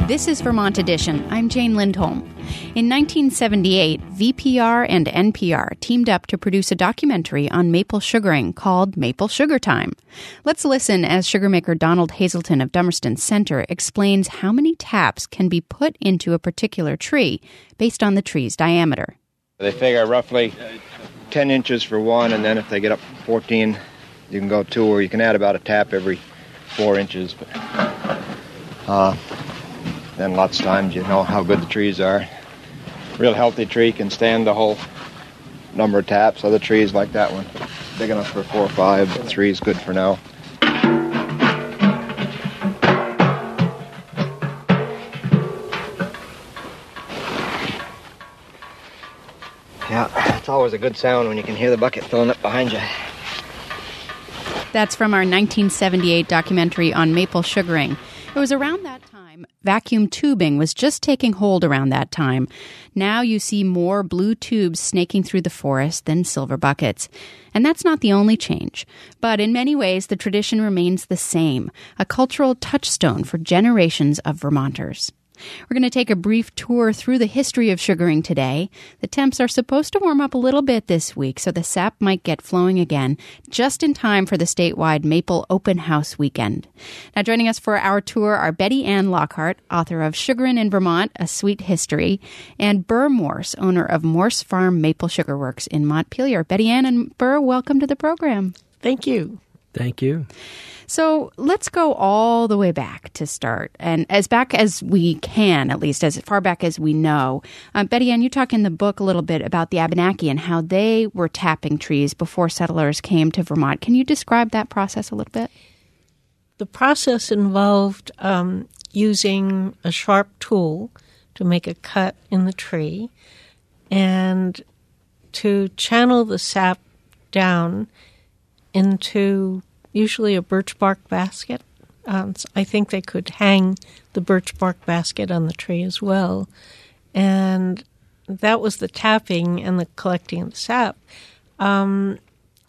This is Vermont Edition. I'm Jane Lindholm. In 1978, VPR and NPR teamed up to produce a documentary on maple sugaring called Maple Sugar Time. Let's listen as sugarmaker Donald Hazelton of Dummerston Center explains how many taps can be put into a particular tree based on the tree's diameter. They figure roughly 10 inches for one, and then if they get up to 14, you can go 2, or you can add about a tap every 4 inches. But then lots of times you know how good the trees are. Real healthy tree can stand the whole number of taps. Other trees like that one, big enough for 4 or 5, but 3 is good for now. Yeah, it's always a good sound when you can hear the bucket filling up behind you. That's from our 1978 documentary on maple sugaring. It was around that time, vacuum tubing was just taking hold around that time. Now you see more blue tubes snaking through the forest than silver buckets. And that's not the only change. But in many ways, the tradition remains the same, a cultural touchstone for generations of Vermonters. We're going to take a brief tour through the history of sugaring today. The temps are supposed to warm up a little bit this week, so the sap might get flowing again, just in time for the statewide Maple Open House weekend. Now, joining us for our tour are Betty Ann Lockhart, author of Sugarin' in Vermont, A Sweet History, and Burr Morse, owner of Morse Farm Maple Sugar Works in Montpelier. Betty Ann and Burr, welcome to the program. Thank you. Thank you. So let's go all the way back to start, and as back as we can, at least as far back as we know. Betty Ann, you talk in the book a little bit about the Abenaki and how they were tapping trees before settlers came to Vermont. Can you describe that process a little bit? The process involved using a sharp tool to make a cut in the tree and to channel the sap down into usually a birch bark basket. I think they could hang the birch bark basket on the tree as well. And that was the tapping and the collecting of the sap. From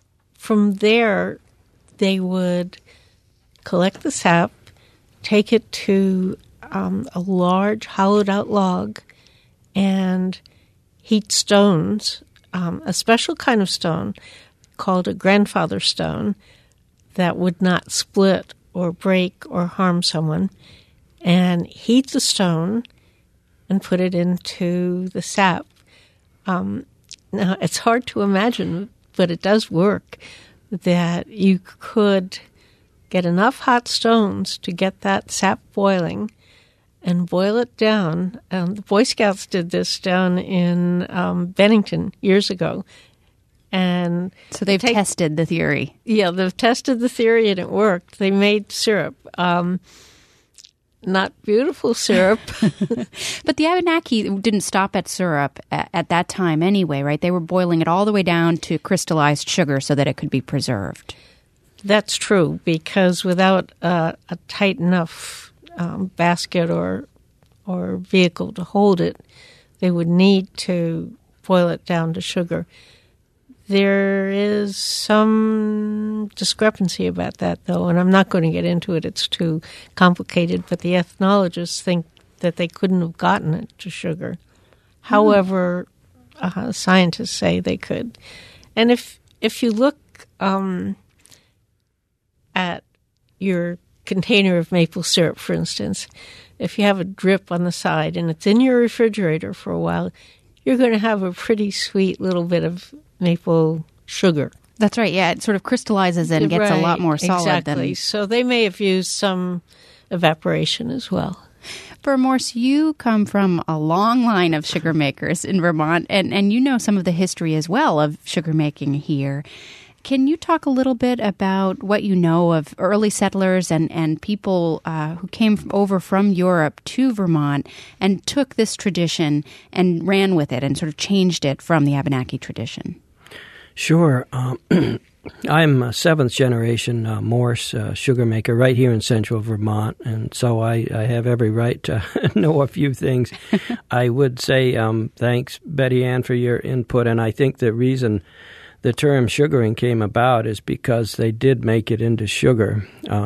there, they would collect the sap, take it to a large hollowed-out log, and heat stones, a special kind of stone called a grandfather stone, that would not split or break or harm someone, and heat the stone and put it into the sap. Now, it's hard to imagine, but it does work, that you could get enough hot stones to get that sap boiling and boil it down. The Boy Scouts did this down in Bennington years ago. And so they've tested the theory. Yeah, they've tested the theory and it worked. They made syrup. Not beautiful syrup. But the Abenaki didn't stop at syrup at that time anyway, right? They were boiling it all the way down to crystallized sugar so that it could be preserved. That's true, because without a tight enough basket or vehicle to hold it, they would need to boil it down to sugar. There is some discrepancy about that, though, and I'm not going to get into it. It's too complicated, but the ethnologists think that they couldn't have gotten it to sugar. However, scientists say they could. And if you look at your container of maple syrup, for instance, if you have a drip on the side and it's in your refrigerator for a while, you're going to have a pretty sweet little bit of maple sugar. That's right, yeah. It sort of crystallizes and gets a lot more solid. Exactly. So they may have used some evaporation as well. Burr Morse, you come from a long line of sugar makers in Vermont, and you know some of the history as well of sugar making here. Can you talk a little bit about what you know of early settlers and people who came over from Europe to Vermont and took this tradition and ran with it and sort of changed it from the Abenaki tradition? Sure. I'm a seventh-generation Morse sugar maker right here in central Vermont, and so I have every right to know a few things. I would say thanks, Betty Ann, for your input, and I think the reason the term sugaring came about is because they did make it into sugar.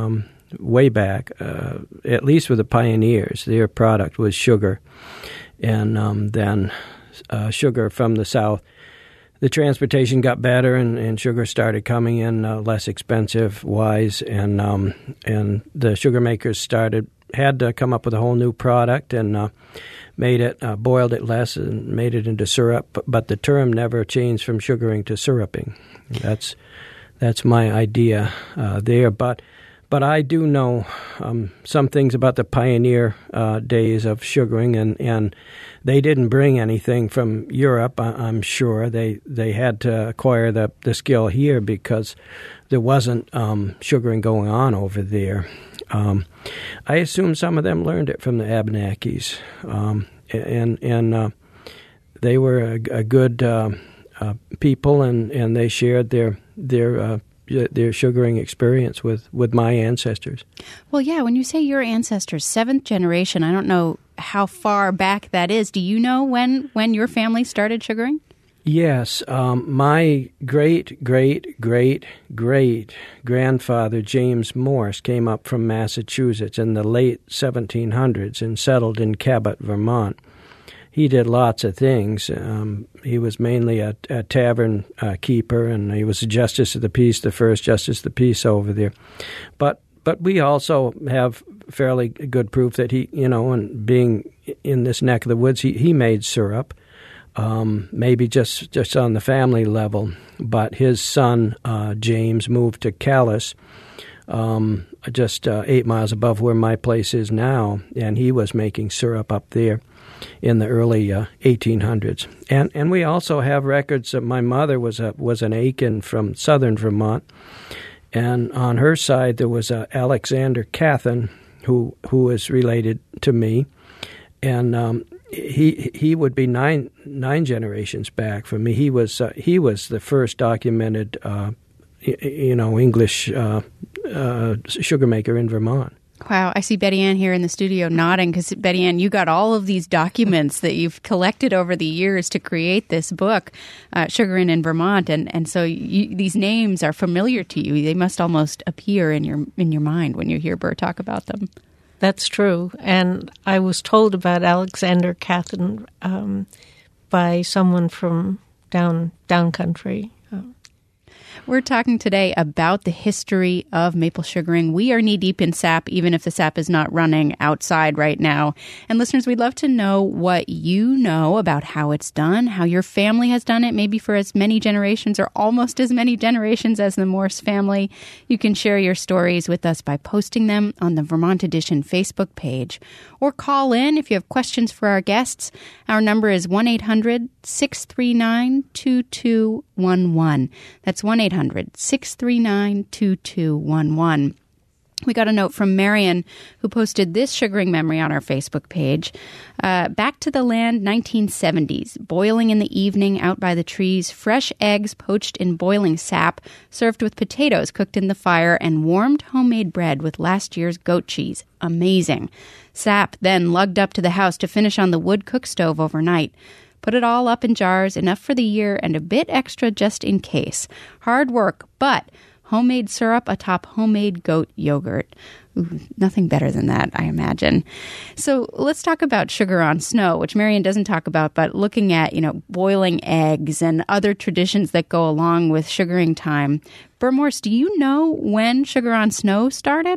way back, at least with the pioneers. Their product was sugar, and then sugar from the South. The transportation got better, and sugar started coming in less expensive wise, and the sugar makers had to come up with a whole new product and made it, boiled it less and made it into syrup. But the term never changed from sugaring to syruping. That's my idea there. But I do know some things about the pioneer days of sugaring, and they didn't bring anything from Europe. I'm sure they had to acquire the skill here because there wasn't sugaring going on over there. I assume some of them learned it from the Abenakis, and they were a good people, and they shared their sugaring experience with my ancestors. Well, yeah, when you say your ancestors, 7th generation, I don't know how far back that is. Do you know when your family started sugaring? Yes. My great-great-great-grandfather, James Morse, came up from Massachusetts in the late 1700s and settled in Cabot, Vermont. He did lots of things. He was mainly a tavern keeper, and he was a justice of the peace, the first justice of the peace over there. But we also have fairly good proof that he, and being in this neck of the woods, he made syrup, maybe just on the family level. But his son, James, moved to Calais, just 8 miles above where my place is now, and he was making syrup up there in the early 1800s. And we also have records that my mother was an Aiken from southern Vermont, and on her side there was Alexander Cathan, who is related to me, and he would be nine generations back from me. He was the first documented English sugar maker in Vermont. Wow, I see Betty Ann here in the studio nodding because, Betty Ann, you got all of these documents that you've collected over the years to create this book, Sugaring in Vermont, and so these names are familiar to you. They must almost appear in your mind when you hear Burr talk about them. That's true, and I was told about Alexander Cathan by someone from down country. We're talking today about the history of maple sugaring. We are knee-deep in sap, even if the sap is not running outside right now. And listeners, we'd love to know what you know about how it's done, how your family has done it, maybe for as many generations or almost as many generations as the Morse family. You can share your stories with us by posting them on the Vermont Edition Facebook page. Or call in if you have questions for our guests. Our number is 1-800-639-2211. That's 1-800-639-2211. We got a note from Marion, who posted this sugaring memory on our Facebook page. Back to the land, 1970s. Boiling in the evening out by the trees. Fresh eggs poached in boiling sap, served with potatoes cooked in the fire, and warmed homemade bread with last year's goat cheese. Amazing. Sap then lugged up to the house to finish on the wood cook stove overnight. Put it all up in jars, enough for the year and a bit extra just in case. Hard work, but homemade syrup atop homemade goat yogurt. Ooh, nothing better than that, I imagine. So let's talk about sugar on snow, which Marion doesn't talk about, but looking at, boiling eggs and other traditions that go along with sugaring time. Burr Morse, do you know when sugar on snow started?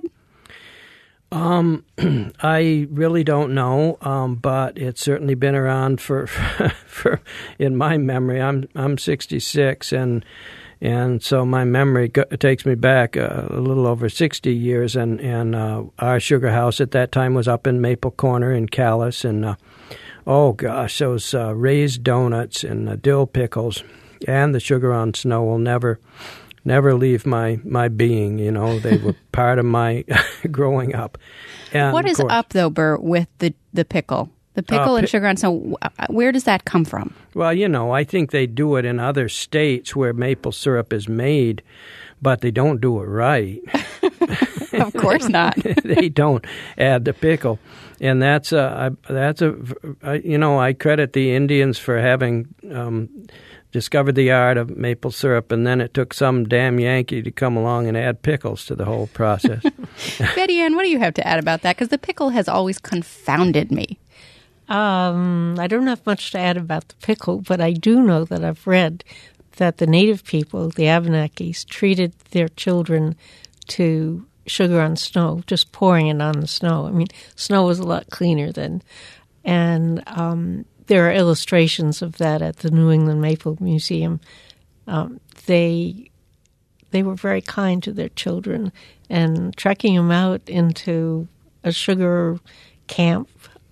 I really don't know, but it's certainly been around for in my memory. I'm 66, and so my memory takes me back a little over 60 years, and our sugar house at that time was up in Maple Corner in Calais, and oh gosh, those raised donuts and dill pickles and the sugar on snow will never leave my being. They were part of my growing up. And what is up, though, Burr, with the pickle? The pickle and sugar on snow, where does that come from? Well, I think they do it in other states where maple syrup is made, but they don't do it right. Of course not. They don't add the pickle. And I credit the Indians for having discovered the art of maple syrup, and then it took some damn Yankee to come along and add pickles to the whole process. Betty Ann, what do you have to add about that? Because the pickle has always confounded me. I don't have much to add about the pickle, but I do know that I've read that the native people, the Abenakis, treated their children to sugar on snow, just pouring it on the snow. I mean, snow was a lot cleaner then. And there are illustrations of that at the New England Maple Museum. They were very kind to their children, and trekking them out into a sugar camp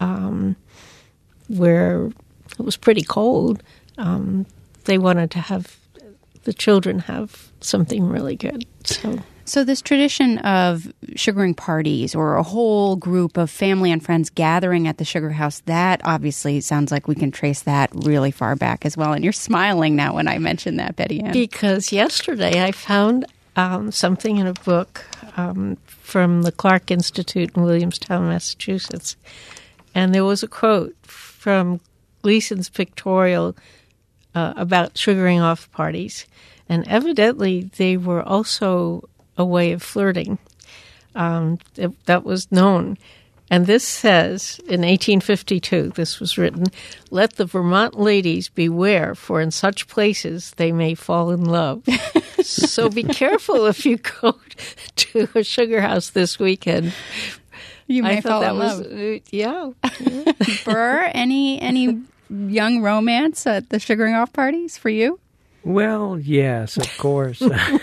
where it was pretty cold, they wanted to have the children have something really good. So this tradition of sugaring parties or a whole group of family and friends gathering at the sugar house, that obviously sounds like we can trace that really far back as well. And you're smiling now when I mention that, Betty Ann. Because yesterday I found something in a book from the Clark Institute in Williamstown, Massachusetts. And there was a quote from Gleason's pictorial about sugaring off parties. And evidently they were also a way of flirting. That was known. And this says, in 1852, this was written, "Let the Vermont ladies beware, for in such places they may fall in love." So be careful if you go to a sugar house this weekend. You may fall in love. Yeah. Burr, any young romance at the sugaring off parties for you? Well, yes, of course.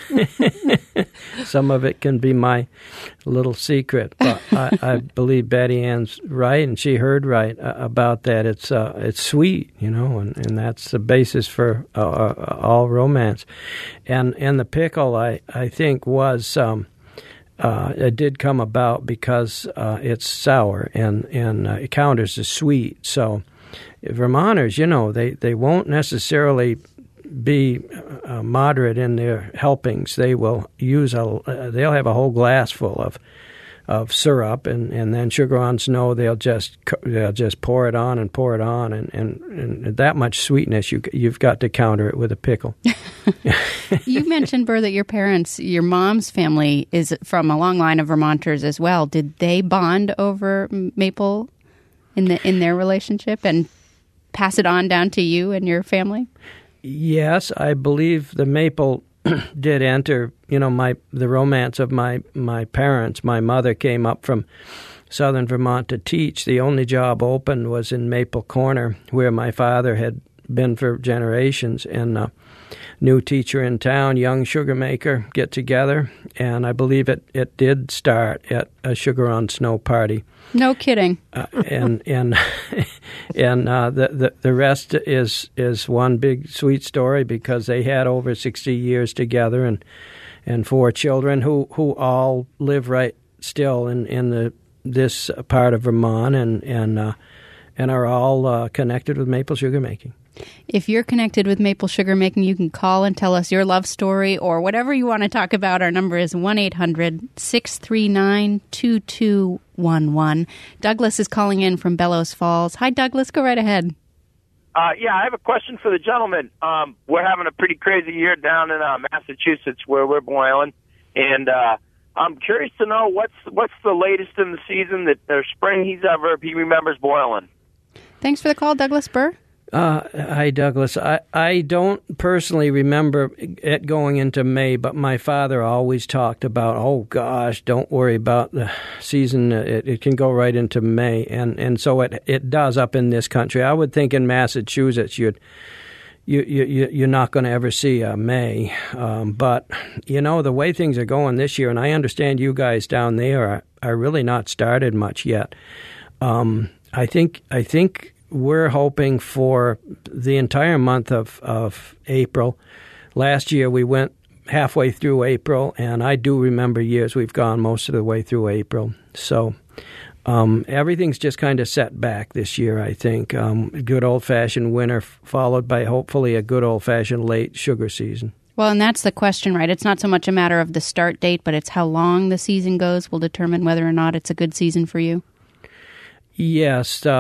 Some of it can be my little secret, but I believe Betty Ann's right, and she heard right about that. It's sweet, and that's the basis for all romance. And the pickle, I think, was it did come about because it's sour and it counters as sweet. So Vermonters, they won't necessarily be moderate in their helpings. They will use they'll have a whole glass full of syrup, and then sugar on snow. They'll just pour it on and pour it on, and that much sweetness you've got to counter it with a pickle. You mentioned, Burr, that your mom's family is from a long line of Vermonters as well. Did they bond over maple in their relationship and pass it on down to you and your family? Yes, I believe the maple did enter, the romance of my parents. My mother came up from southern Vermont to teach. The only job open was in Maple Corner, where my father had been for generations, and new teacher in town, young sugar maker, get together, and I believe it did start at a sugar on snow party. No kidding. And the rest is one big sweet story, because they had over 60 years together and 4 children who all live right still in this part of Vermont and are all connected with maple sugar making. If you're connected with maple sugar making, you can call and tell us your love story or whatever you want to talk about. Our number is 1-800-639-2211. Douglas is calling in from Bellows Falls. Hi, Douglas. Go right ahead. Yeah, I have a question for the gentleman. We're having a pretty crazy year down in Massachusetts where we're boiling, and I'm curious to know what's the latest in the season or spring he remembers boiling. Thanks for the call, Douglas. Burr? Hi, Douglas. I don't personally remember it going into May, but my father always talked about, oh gosh, don't worry about the season. It can go right into May, and so it does up in this country. I would think in Massachusetts you're not going to ever see a May, but the way things are going this year, and I understand you guys down there are really not started much yet. I think we're hoping for the entire month of April. Last year we went halfway through April, and I do remember years we've gone most of the way through April. So everything's just kind of set back this year, I think. Good old-fashioned winter followed by hopefully a good old-fashioned late sugar season. Well, and that's the question, right? It's not so much a matter of the start date, but it's how long the season goes will determine whether or not it's a good season for you. Yes.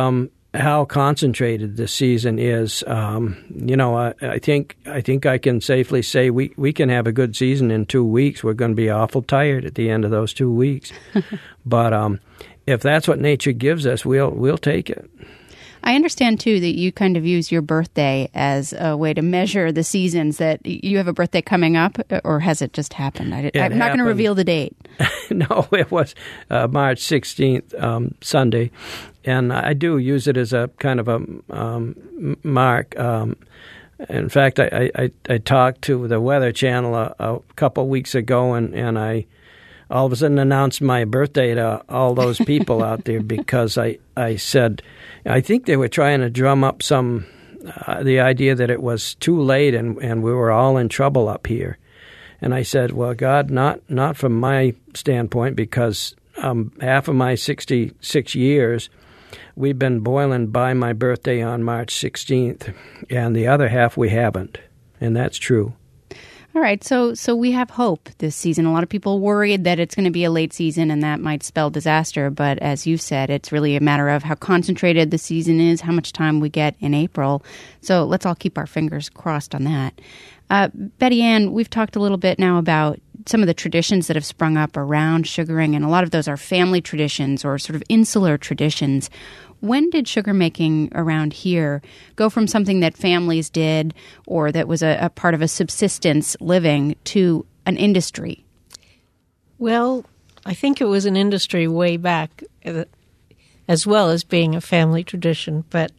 how concentrated this season is. I think I can safely say we can have a good season in 2 weeks. We're going to be awful tired at the end of those 2 weeks, but if that's what nature gives us, we'll take it. I understand, too, that you kind of use your birthday as a way to measure the seasons. That you have a birthday coming up, or has it just happened? I'm not going to reveal the date. No, it was March 16th, Sunday, and I do use it as a kind of a mark. In fact, I talked to the Weather Channel a couple of weeks ago, and I all of a sudden announced my birthday to all those people out there because I said, I think they were trying to drum up the idea that it was too late and we were all in trouble up here. And I said, well, God, not from my standpoint, because half of my 66 years, we've been boiling by my birthday on March 16th, and the other half we haven't, and that's true. All right, so we have hope this season. A lot of people worried that it's going to be a late season and that might spell disaster. But as you said, it's really a matter of how concentrated the season is, how much time we get in April. So let's all keep our fingers crossed on that. Betty Ann, we've talked a little bit now about some of the traditions that have sprung up around sugaring, and a lot of those are family traditions or sort of insular traditions. When did sugar making around here go from something that families did or that was a part of a subsistence living to an industry? Well, I think it was an industry way back, as well as being a family tradition. But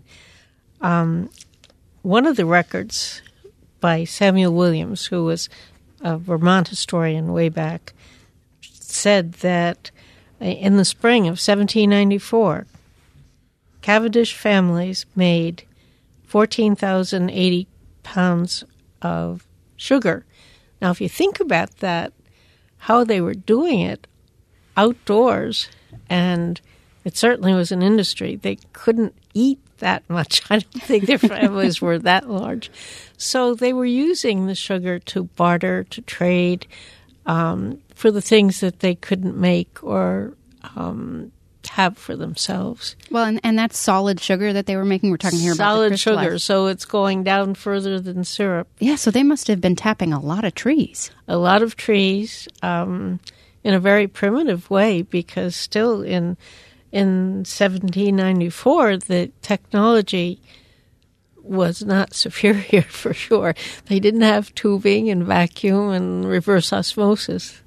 one of the records by Samuel Williams, who was a Vermont historian way back, said that in the spring of 1794, Cavendish families made 14,080 pounds of sugar. Now, if you think about that, how they were doing it outdoors, and it certainly was an industry, they couldn't eat that much. I don't think their families were that large. So they were using the sugar to barter, to trade, for the things that they couldn't make or have for themselves. Well, and that's solid sugar that they were making. We're talking here about the solid sugar, so it's going down further than syrup. Yeah, so they must have been tapping a lot of trees. A lot of trees, in a very primitive way, because still in 1794, the technology was not superior for sure. They didn't have tubing and vacuum and reverse osmosis.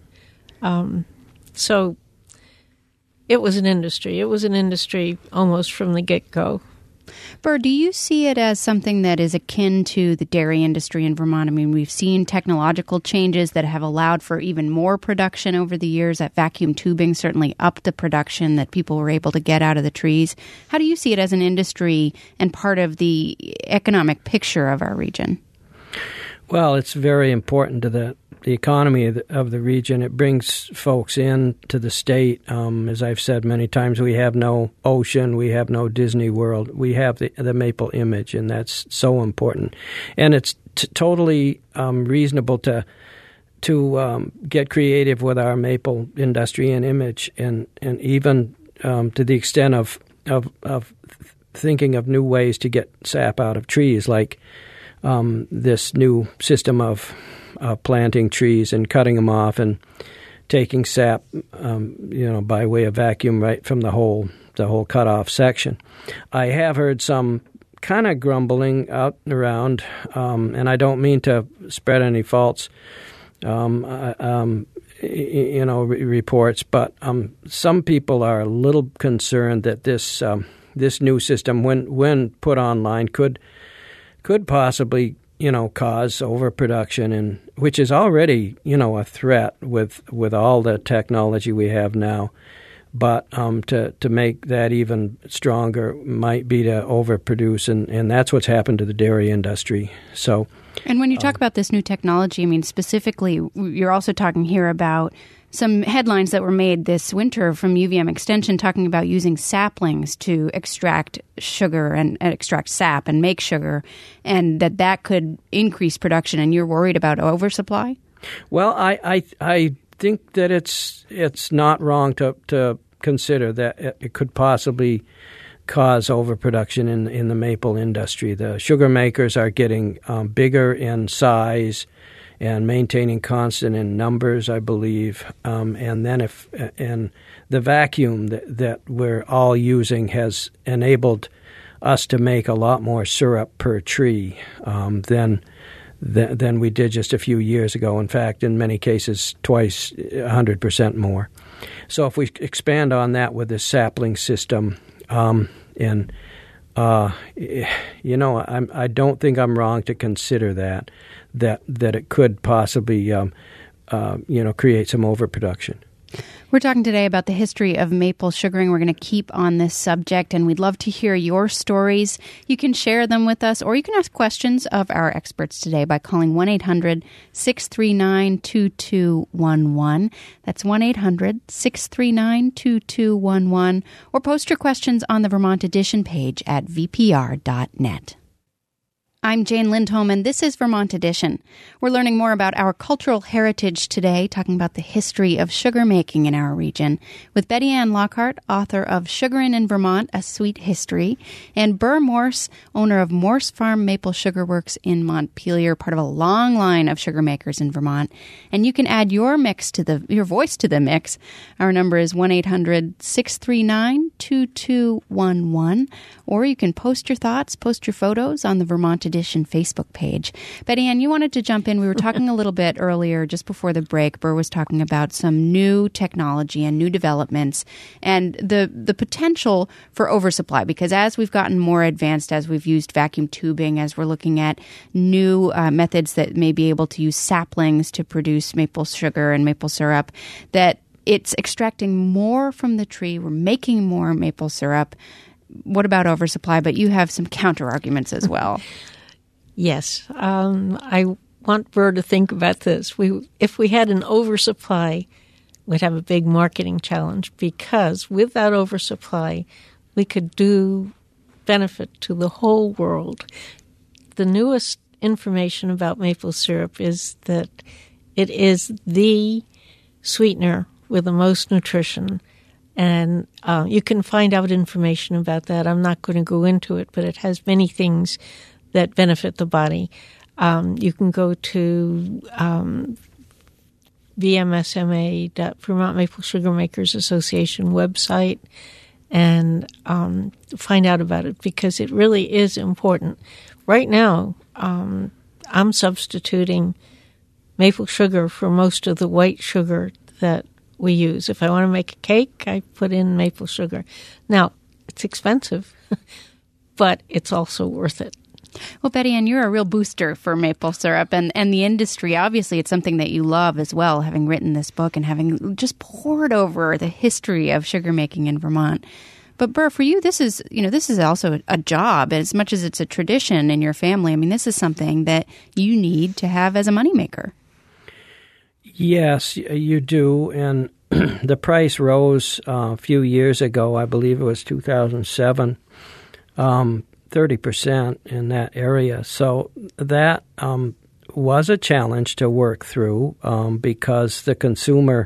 So it was an industry. It was an industry almost from the get-go. Burr, do you see it as something that is akin to the dairy industry in Vermont? I mean, we've seen technological changes that have allowed for even more production over the years. That vacuum tubing certainly upped the production that people were able to get out of the trees. How do you see it as an industry and part of the economic picture of our region? Well, it's very important to the economy of the region. It brings folks in to the state. As I've said many times, we have no ocean, we have no Disney World. We have the maple image, and that's so important. And it's totally reasonable to get creative with our maple industry and image, and even to the extent of thinking of new ways to get sap out of trees, like this new system of planting trees and cutting them off and taking sap, by way of vacuum right from the whole cut-off section. I have heard some kind of grumbling out and around, and I don't mean to spread any false, reports, but some people are a little concerned that this new system, when put online, could possibly cause overproduction, and which is already a threat with all the technology we have now. But to make that even stronger might be to overproduce, and that's what's happened to the dairy industry. So, and when you talk about this new technology, I mean specifically, you're also talking here about some headlines that were made this winter from UVM Extension talking about using saplings to extract sugar and extract sap and make sugar, and that could increase production. And you're worried about oversupply? Well, I think that it's not wrong to consider that it could possibly cause overproduction in the maple industry. The sugar makers are getting bigger in size and maintaining constant in numbers, I believe. And then and the vacuum that we're all using has enabled us to make a lot more syrup per tree than we did just a few years ago. In fact, in many cases, twice 100% more. So if we expand on that with this sapling system, I don't think I'm wrong to consider that it could possibly, create some overproduction. We're talking today about the history of maple sugaring. We're going to keep on this subject, and we'd love to hear your stories. You can share them with us, or you can ask questions of our experts today by calling 1-800-639-2211. That's 1-800-639-2211, or post your questions on the Vermont Edition page at vpr.net. I'm Jane Lindholm, and this is Vermont Edition. We're learning more about our cultural heritage today, talking about the history of sugar making in our region, with Betty Ann Lockhart, author of Sugarin' in Vermont, A Sweet History, and Burr Morse, owner of Morse Farm Maple Sugar Works in Montpelier, part of a long line of sugar makers in Vermont. And you can add your voice to the mix. Our number is 1-800-639-2211, or you can post your thoughts, post your photos on the Vermont Edition Facebook page. Betty Ann, you wanted to jump in. We were talking a little bit earlier, just before the break. Burr was talking about some new technology and new developments and the potential for oversupply, because as we've gotten more advanced, as we've used vacuum tubing, as we're looking at new methods that may be able to use saplings to produce maple sugar and maple syrup, that it's extracting more from the tree. We're making more maple syrup. What about oversupply? But you have some counter arguments as well. Yes. I want Burr to think about this. If we had an oversupply, we'd have a big marketing challenge, because with that oversupply, we could do benefit to the whole world. The newest information about maple syrup is that it is the sweetener with the most nutrition. And you can find out information about that. I'm not going to go into it, but it has many things that benefit the body. You can go to VMSMA, Vermont Maple Sugar Makers Association website, and find out about it, because it really is important. Right now, I'm substituting maple sugar for most of the white sugar that we use. If I want to make a cake, I put in maple sugar. Now, it's expensive, but it's also worth it. Well, Betty Ann, you're a real booster for maple syrup and the industry. Obviously, it's something that you love as well, having written this book and having just poured over the history of sugar making in Vermont. But Burr, for you, this is also a job. As much as it's a tradition in your family, I mean, this is something that you need to have as a moneymaker. Yes, you do. And the price rose a few years ago. I believe it was 2007. 30% in that area. So that was a challenge to work through because the consumer,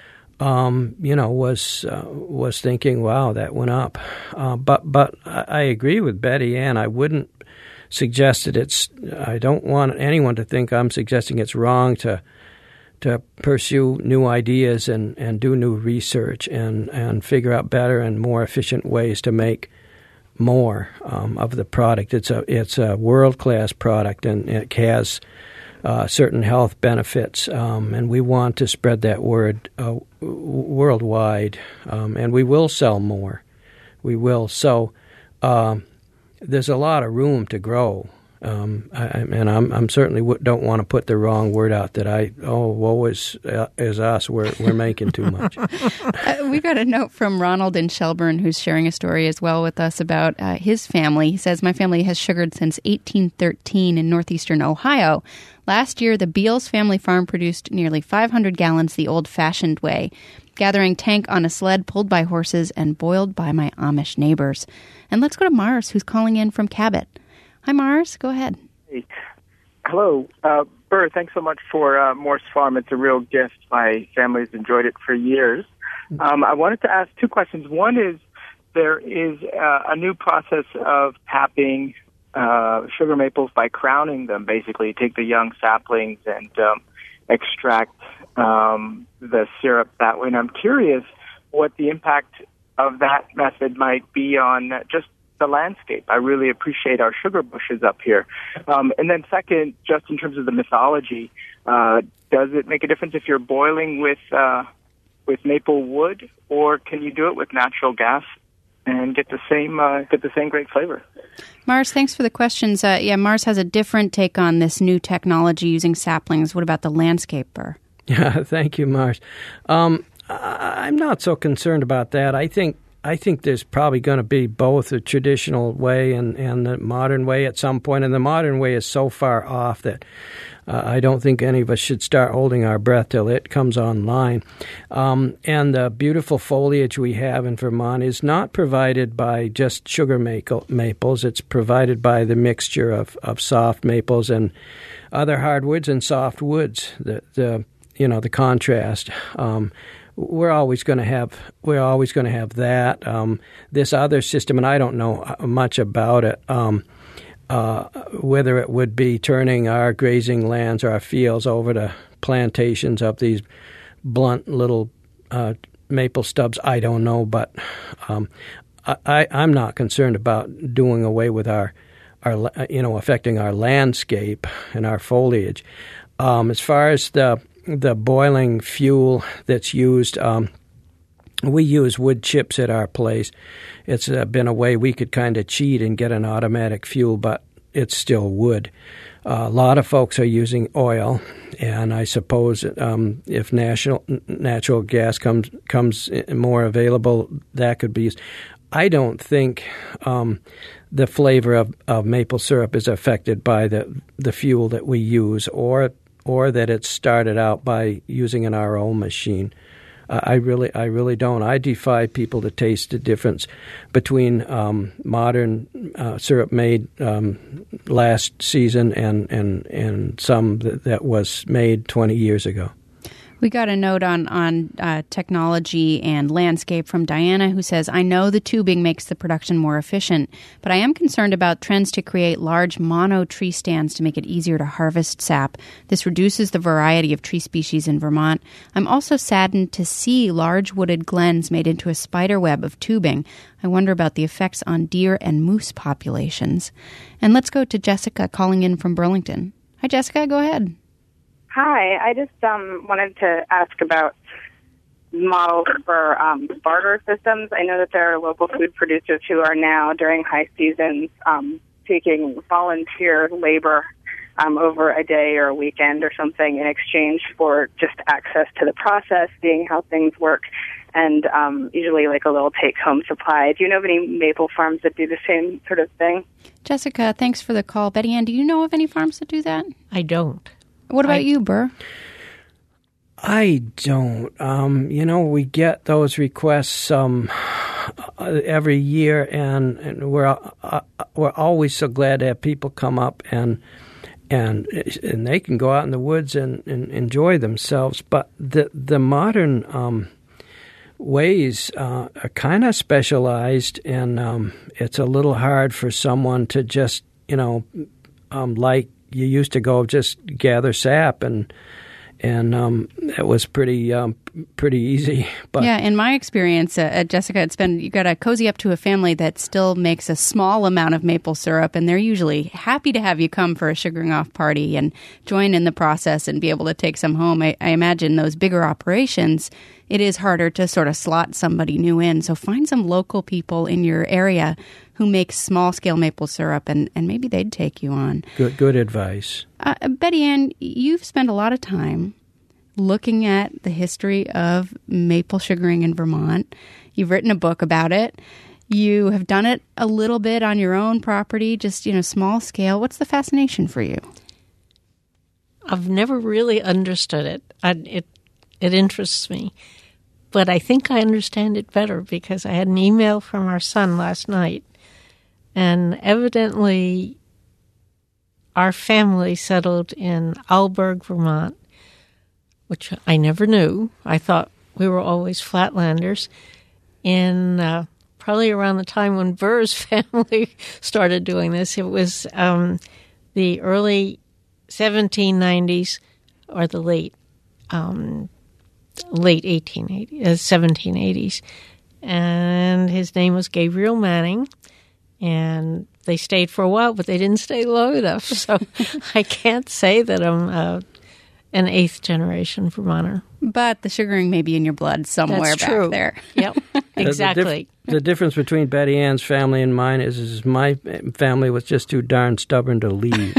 was thinking, wow, that went up. But I agree with Betty Ann. I wouldn't suggest that I don't want anyone to think I'm suggesting it's wrong to pursue new ideas and do new research and figure out better and more efficient ways to make more of the product. It's a world-class product, and it has certain health benefits, and we want to spread that word worldwide, and we will sell more. We will. So there's a lot of room to grow. I'm certainly don't want to put the wrong word out that woe is us. We're making too much. We got a note from Ronald in Shelburne, who's sharing a story as well with us about his family. He says, "My family has sugared since 1813 in northeastern Ohio. Last year, the Beals family farm produced nearly 500 gallons the old-fashioned way, gathering tank on a sled pulled by horses and boiled by my Amish neighbors." And let's go to Mars, who's calling in from Cabot. Hi, Mars. Go ahead. Hey. Hello. Burr, thanks so much for Morse Farm. It's a real gift. My family's enjoyed it for years. I wanted to ask two questions. One is, there is a new process of tapping sugar maples by crowning them. Basically, you take the young saplings and extract the syrup that way. And I'm curious what the impact of that method might be on just the landscape. I really appreciate our sugar bushes up here. And then second, just in terms of the mythology, does it make a difference if you're boiling with maple wood, or can you do it with natural gas and get the same great flavor? Mars, thanks for the questions. Mars has a different take on this new technology using saplings. What about the landscaper? Yeah, thank you, Mars. I'm not so concerned about that. I think there's probably going to be both the traditional way and the modern way at some point, and the modern way is so far off that I don't think any of us should start holding our breath till it comes online. And the beautiful foliage we have in Vermont is not provided by just sugar maples. It's provided by the mixture of soft maples and other hardwoods and soft woods. The contrast. We're always going to have that. This other system, and I don't know much about it. Whether it would be turning our grazing lands or our fields over to plantations of these blunt little maple stubs, I don't know. But I'm not concerned about doing away with our affecting our landscape and our foliage. As far as the boiling fuel that's used, we use wood chips at our place. It's been a way we could kind of cheat and get an automatic fuel, but it's still wood. A lot of folks are using oil, and I suppose if natural gas comes more available, that could be used. I don't think the flavor of maple syrup is affected by the fuel that we use, or that it's started out by using an RO machine. I really don't. I defy people to taste the difference between modern syrup made last season and some that was made 20 years ago. We got a note on technology and landscape from Diana, who says, I know the tubing makes the production more efficient, but I am concerned about trends to create large mono tree stands to make it easier to harvest sap. This reduces the variety of tree species in Vermont. I'm also saddened to see large wooded glens made into a spider web of tubing. I wonder about the effects on deer and moose populations. And let's go to Jessica calling in from Burlington. Hi, Jessica. Go ahead. Hi, I just wanted to ask about models for barter systems. I know that there are local food producers who are now, during high seasons, taking volunteer labor over a day or a weekend or something in exchange for just access to the process, seeing how things work, and usually like a little take-home supply. Do you know of any maple farms that do the same sort of thing? Jessica, thanks for the call. Betty Ann, do you know of any farms that do that? I don't. What about you, Burr? I don't. We get those requests every year, and we're always so glad to have people come up and they can go out in the woods and enjoy themselves. But the modern ways are kind of specialized, and it's a little hard for someone to just like you used to go just gather sap, and it was pretty easy. But yeah, in my experience, Jessica, you got to cozy up to a family that still makes a small amount of maple syrup, and they're usually happy to have you come for a sugaring off party and join in the process and be able to take some home. I imagine those bigger operations, it is harder to sort of slot somebody new in. So find some local people in your area who make small-scale maple syrup, and maybe they'd take you on. Good advice. Betty Ann, you've spent a lot of time looking at the history of maple sugaring in Vermont. You've written a book about it. You have done it a little bit on your own property, just, small scale. What's the fascination for you? I've never really understood it. It interests me. But I think I understand it better because I had an email from our son last night. And evidently, our family settled in Alburg, Vermont, which I never knew. I thought we were always flatlanders, in probably around the time when Burr's family started doing this. It was the early 1790s or the late 1780s. And his name was Gabriel Manning. And they stayed for a while, but they didn't stay long enough. So I can't say that I'm an 8th generation Vermonter. But the sugaring may be in your blood somewhere That's true. back there. Yep, exactly. The difference between Betty Ann's family and mine is my family was just too darn stubborn to leave.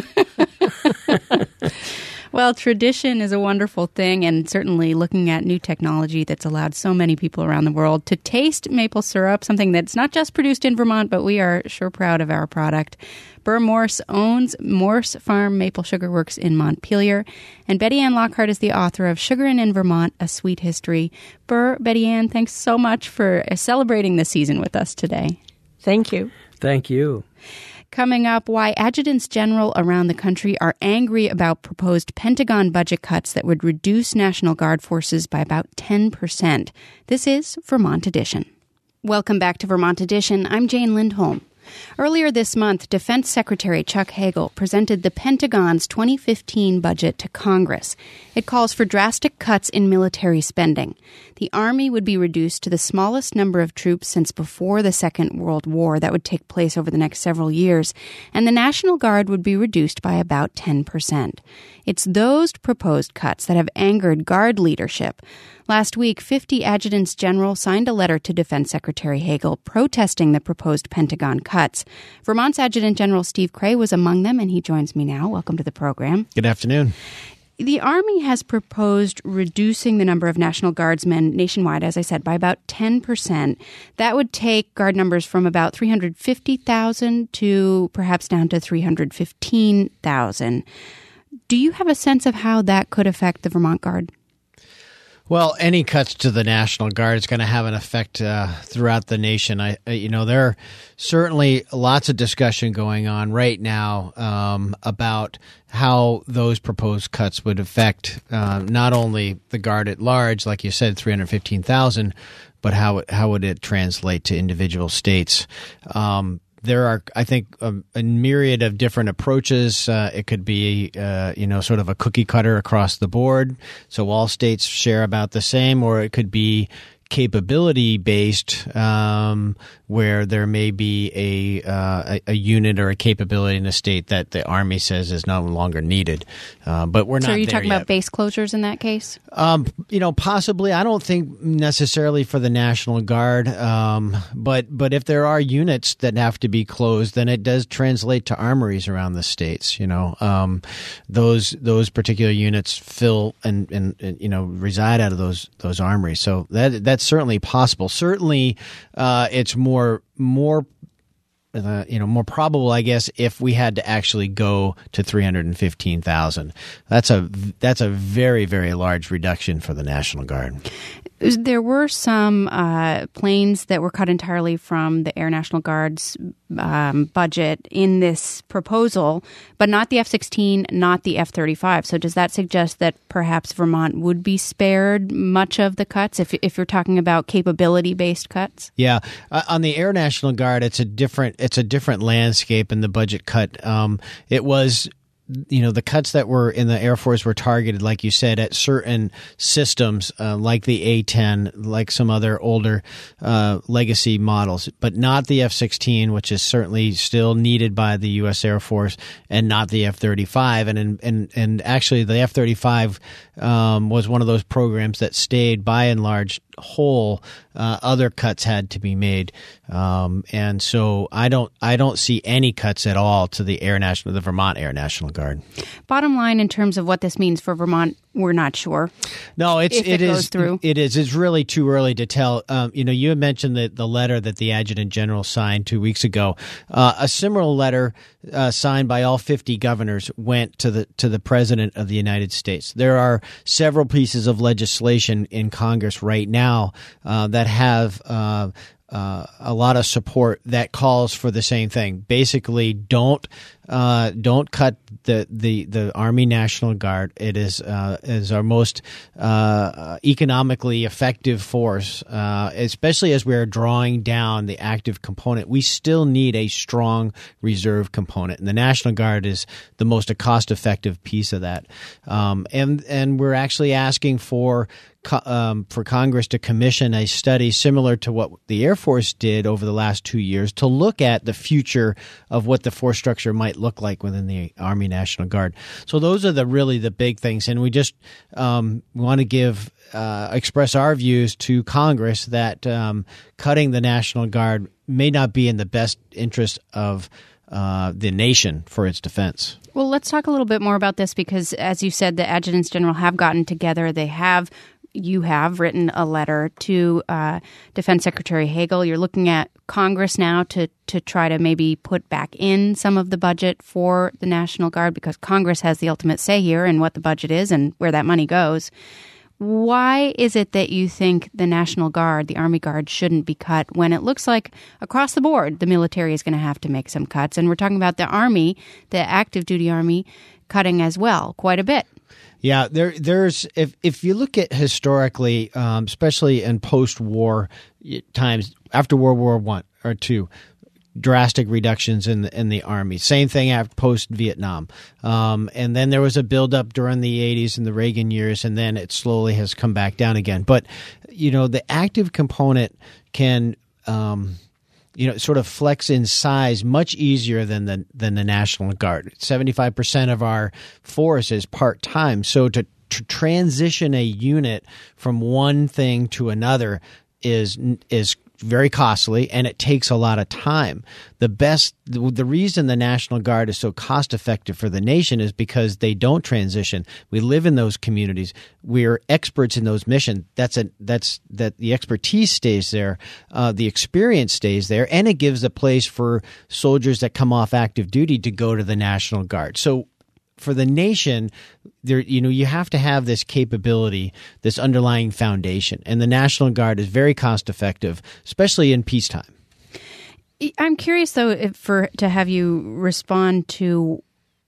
Well, tradition is a wonderful thing, and certainly looking at new technology that's allowed so many people around the world to taste maple syrup, something that's not just produced in Vermont, but we are sure proud of our product. Burr Morse owns Morse Farm Maple Sugar Works in Montpelier, and Betty Ann Lockhart is the author of Sugarin' in Vermont, A Sweet History. Burr, Betty Ann, thanks so much for celebrating the season with us today. Thank you. Thank you. Coming up, why adjutants general around the country are angry about proposed Pentagon budget cuts that would reduce National Guard forces by about 10%. This is Vermont Edition. Welcome back to Vermont Edition. I'm Jane Lindholm. Earlier this month, Defense Secretary Chuck Hagel presented the Pentagon's 2015 budget to Congress. It calls for drastic cuts in military spending. The Army would be reduced to the smallest number of troops since before the Second World War. That would take place over the next several years. And the National Guard would be reduced by about 10%. It's those proposed cuts that have angered Guard leadership. Last week, 50 adjutants general signed a letter to Defense Secretary Hagel protesting the proposed Pentagon cuts. Vermont's Adjutant General Steve Cray was among them, and he joins me now. Welcome to the program. Good afternoon. The Army has proposed reducing the number of National Guardsmen nationwide, as I said, by about 10%. That would take Guard numbers from about 350,000 to perhaps down to 315,000. Do you have a sense of how that could affect the Vermont Guard? Well, any cuts to the National Guard is going to have an effect throughout the nation. There are certainly lots of discussion going on right now about how those proposed cuts would affect not only the Guard at large, like you said, 315,000, but how would it translate to individual states? There are, I think, a myriad of different approaches. It could be, sort of a cookie cutter across the board, so all states share about the same, or it could be capability based, where there may be a unit or a capability in a state that the Army says is no longer needed. But we're not. So are you there talking yet. about base closures in that case? Possibly. I don't think necessarily for the National Guard, but if there are units that have to be closed, then it does translate to armories around the states. Those particular units fill and reside out of those armories. So that's certainly possible. Certainly, it's more probable, I guess, if we had to actually go to 315,000. That's a very, very large reduction for the National Guard. There were some planes that were cut entirely from the Air National Guard's budget in this proposal, but not the F-16, not the F-35. So does that suggest that perhaps Vermont would be spared much of the cuts if you're talking about capability-based cuts? Yeah. On the Air National Guard, it's a different landscape in the budget cut. It was the cuts that were in the Air Force were targeted, like you said, at certain systems like the A-10, like some other older legacy models, but not the F-16, which is certainly still needed by the U.S. Air Force, and not the F-35. And actually, the F-35 was one of those programs that stayed by and large whole. Other cuts had to be made, and so I don't see any cuts at all to the Vermont Air National Guard. Bottom line, in terms of what this means for Vermont, we're not sure. No, it goes through. It is. It's really too early to tell. You had mentioned the letter that the Adjutant General signed 2 weeks ago. A similar letter signed by all 50 governors went to the President of the United States. There are several pieces of legislation in Congress right now that have a lot of support that calls for the same thing. Basically, don't cut the Army National Guard. It is our most economically effective force, especially as we are drawing down the active component. We still need a strong reserve component, and the National Guard is the most cost-effective piece of that. And we're actually asking for Congress to commission a study similar to what the Air Force did over the last 2 years to look at the future of what the force structure might look like within the Army National Guard. So those are really the big things, and we just want to express our views to Congress that cutting the National Guard may not be in the best interest of the nation for its defense. Well, let's talk a little bit more about this because, as you said, the adjutants general have gotten together. You have written a letter to Defense Secretary Hagel. You're looking at Congress now to try to maybe put back in some of the budget for the National Guard because Congress has the ultimate say here in what the budget is and where that money goes. Why is it that you think the National Guard, the Army Guard, shouldn't be cut when it looks like across the board the military is going to have to make some cuts? And we're talking about the Army, the active duty Army, cutting as well, quite a bit. Yeah, there's if you look at historically, especially in post-war times after World War I or II, drastic reductions in the Army. Same thing after post-Vietnam, and then there was a buildup during the 80s and the Reagan years, and then it slowly has come back down again. But the active component can sort of flex in size much easier than the National Guard. 75% of our force is part-time. So to transition a unit from one thing to another is very costly, and it takes a lot of time. The reason the National Guard is so cost effective for the nation is because they don't transition. We live in those communities. We're experts in those missions. That the expertise stays there, the experience stays there, and it gives a place for soldiers that come off active duty to go to the National Guard. So for the nation, you have to have this capability, this underlying foundation, and the National Guard is very cost effective, especially in peacetime. I'm curious, though, to have you respond to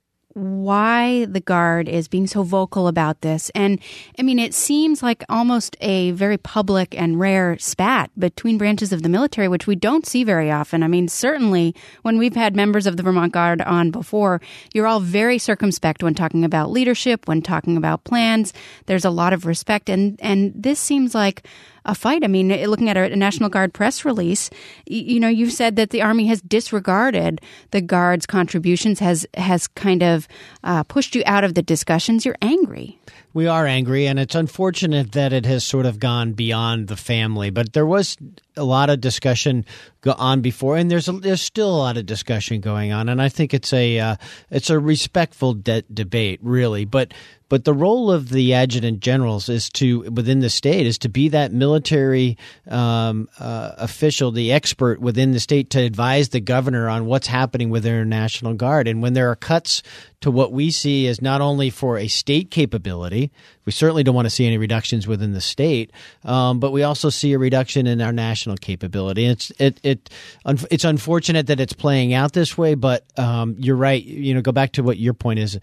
why the Guard is being so vocal about this. And, I mean, it seems like almost a very public and rare spat between branches of the military, which we don't see very often. I mean, certainly when we've had members of the Vermont Guard on before, you're all very circumspect when talking about leadership, when talking about plans. There's a lot of respect. And this seems like a fight. I mean, looking at a National Guard press release, you've said that the Army has disregarded the Guard's contributions, has kind of pushed you out of the discussions. You're angry. We are angry, and it's unfortunate that it has sort of gone beyond the family. But there was a lot of discussion on before, and there's still a lot of discussion going on. And I think it's a respectful debate, really. But the role of the adjutant generals within the state is to be that military official, the expert within the state, to advise the governor on what's happening with their National Guard. And when there are cuts to what we see as not only for a state capability, we certainly don't want to see any reductions within the state, but we also see a reduction in our national capability. It's unfortunate that it's playing out this way, but you're right. Go back to what your point is.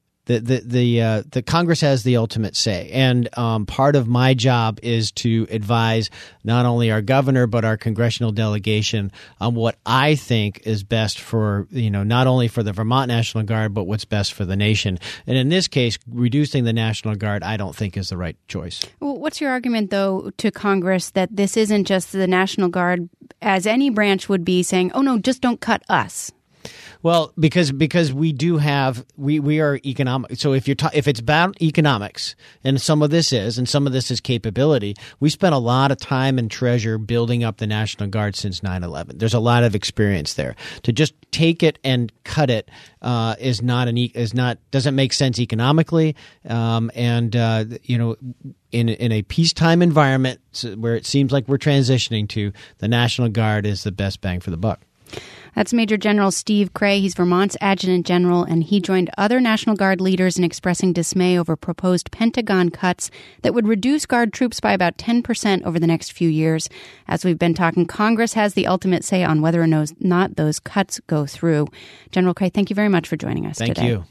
The Congress has the ultimate say, and part of my job is to advise not only our governor but our congressional delegation on what I think is best for not only for the Vermont National Guard but what's best for the nation. And in this case, reducing the National Guard, I don't think is the right choice. Well, what's your argument, though, to Congress that this isn't just the National Guard, as any branch would be, saying, "Oh no, just don't cut us"? Well, because we do have we are economic. So if it's about economics, and some of this is capability, we spent a lot of time and treasure building up the National Guard since 9/11. There's a lot of experience there. To just take it and cut it doesn't make sense economically, in a peacetime environment where it seems like we're transitioning to, the National Guard is the best bang for the buck. That's Major General Steve Cray. He's Vermont's Adjutant General, and he joined other National Guard leaders in expressing dismay over proposed Pentagon cuts that would reduce Guard troops by about 10% over the next few years. As we've been talking, Congress has the ultimate say on whether or not those cuts go through. General Cray, thank you very much for joining us today. Thank you.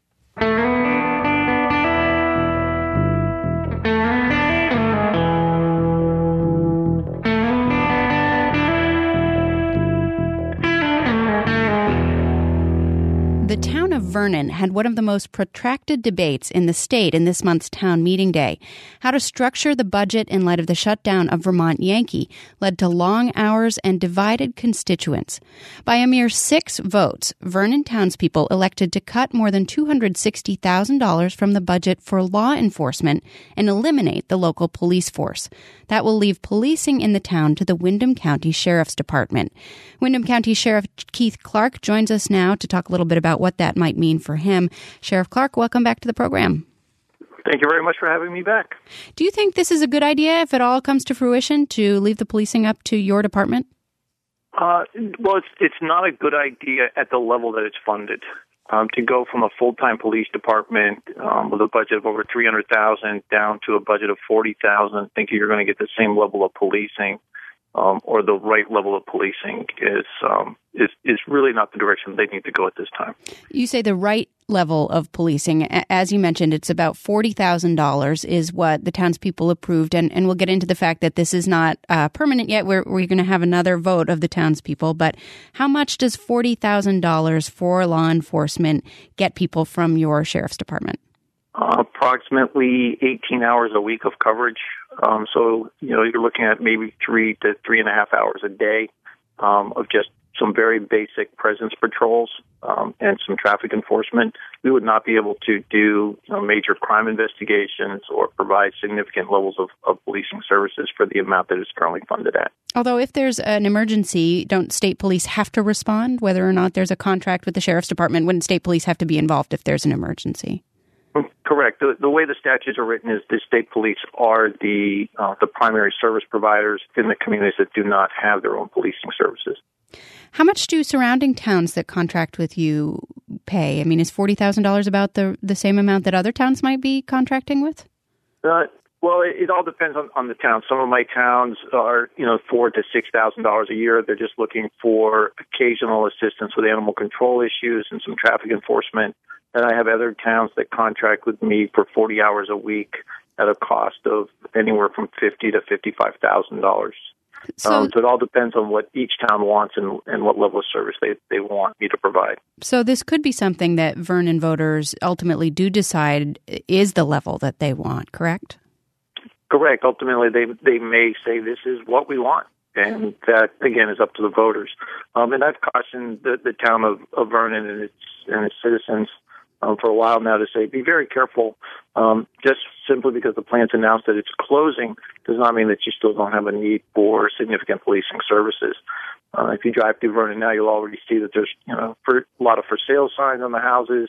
The town of Vernon had one of the most protracted debates in the state in this month's town meeting day. How to structure the budget in light of the shutdown of Vermont Yankee led to long hours and divided constituents. By a mere 6 votes, Vernon townspeople elected to cut more than $260,000 from the budget for law enforcement and eliminate the local police force. That will leave policing in the town to the Windham County Sheriff's Department. Windham County Sheriff Keith Clark joins us now to talk a little bit about what that might mean for him. Sheriff Clark, welcome back to the program. Thank you very much for having me back. Do you think this is a good idea, if it all comes to fruition, to leave the policing up to your department? Well, it's not a good idea at the level that it's funded. To go from a full-time police department with a budget of over $300,000 down to a budget of $40,000, thinking you're going to get the same level of policing or the right level of policing is really not the direction they need to go at this time. You say the right level of policing. As you mentioned, it's about $40,000 is what the townspeople approved, and we'll get into the fact that this is not permanent yet. We're going to have another vote of the townspeople, but how much does $40,000 for law enforcement get people from your sheriff's department? Approximately 18 hours a week of coverage. So, you're looking at maybe 3 to 3.5 hours a day of just some very basic presence patrols and some traffic enforcement. We would not be able to do major crime investigations or provide significant levels of policing services for the amount that is currently funded at. Although if there's an emergency, don't state police have to respond, whether or not there's a contract with the sheriff's department? Wouldn't state police have to be involved if there's an emergency? Correct. The way the statutes are written is the state police are the primary service providers in the communities that do not have their own policing services. How much do surrounding towns that contract with you pay? I mean, is $40,000 about the same amount that other towns might be contracting with? Well, it all depends on the town. Some of my towns are, $4,000 to $6,000 a year. They're just looking for occasional assistance with animal control issues and some traffic enforcement. And I have other towns that contract with me for 40 hours a week at a cost of anywhere from $50,000 to $55,000. So it all depends on what each town wants and what level of service they want me to provide. So this could be something that Vernon voters ultimately do decide is the level that they want, correct? Correct. Ultimately, they may say this is what we want. And that, again, is up to the voters. And I've cautioned the town of Vernon and its citizens for a while now to say, be very careful. Just simply because the plant's announced that it's closing does not mean that you still don't have a need for significant policing services. If you drive through Vernon now, you'll already see that there's a lot of for sale signs on the houses,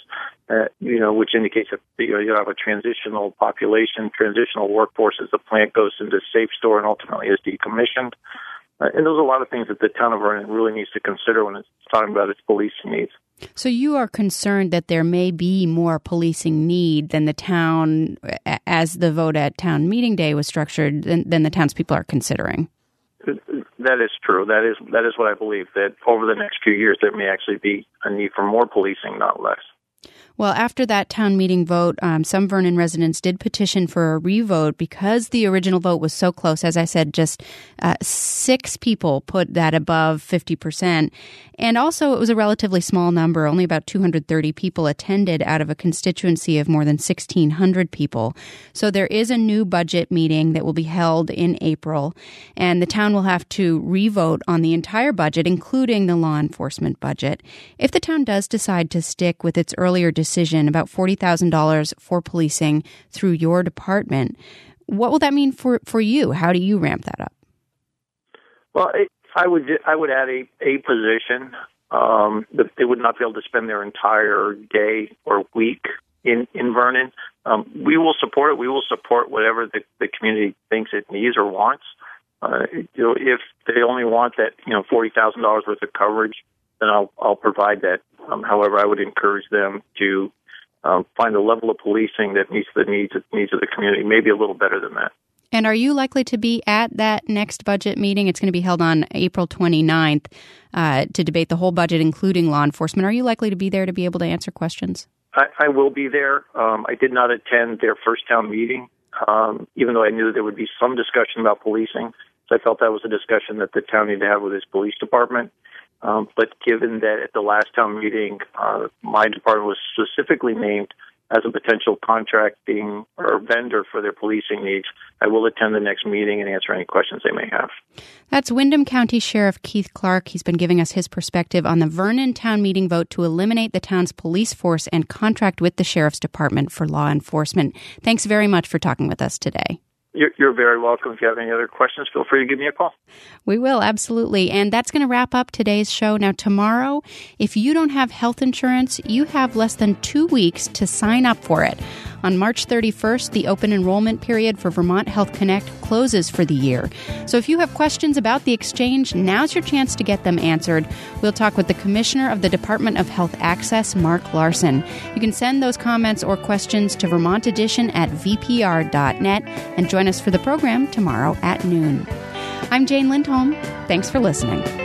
which indicates that you have a transitional population, transitional workforce as the plant goes into safe store and ultimately is decommissioned. And those are a lot of things that the town of Vernon really needs to consider when it's talking about its policing needs. So you are concerned that there may be more policing need than the town, as the vote at town meeting day was structured, than the townspeople are considering? That is true. That is what I believe, that over the next few years there may actually be a need for more policing, not less. Well, after that town meeting vote, some Vernon residents did petition for a revote because the original vote was so close. As I said, just 6 people put that above 50%. And also, it was a relatively small number. Only about 230 people attended out of a constituency of more than 1,600 people. So there is a new budget meeting that will be held in April, and the town will have to revote on the entire budget, including the law enforcement budget. If the town does decide to stick with its earlier decision, about $40,000 for policing through your department, what will that mean for you? How do you ramp that up? Well, I would add a position that they would not be able to spend their entire day or week in Vernon. We will support it. We will support whatever the community thinks it needs or wants. If they only want that $40,000 worth of coverage, then I'll provide that. However, I would encourage them to find a level of policing that meets the needs of the community, maybe a little better than that. And are you likely to be at that next budget meeting? It's going to be held on April 29th to debate the whole budget, including law enforcement. Are you likely to be there to be able to answer questions? I will be there. I did not attend their first town meeting, even though I knew there would be some discussion about policing. So I felt that was a discussion that the town needed to have with its police department. But given that at the last town meeting, my department was specifically named as a potential contracting or vendor for their policing needs, I will attend the next meeting and answer any questions they may have. That's Windham County Sheriff Keith Clark. He's been giving us his perspective on the Vernon town meeting vote to eliminate the town's police force and contract with the Sheriff's Department for law enforcement. Thanks very much for talking with us today. You're very welcome. If you have any other questions, feel free to give me a call. We will, absolutely. And that's going to wrap up today's show. Now, tomorrow, if you don't have health insurance, you have less than 2 weeks to sign up for it. On March 31st, the open enrollment period for Vermont Health Connect closes for the year. So if you have questions about the exchange, now's your chance to get them answered. We'll talk with the Commissioner of the Department of Health Access, Mark Larson. You can send those comments or questions to vermontedition@vpr.net and join us for the program tomorrow at noon. I'm Jane Lindholm. Thanks for listening.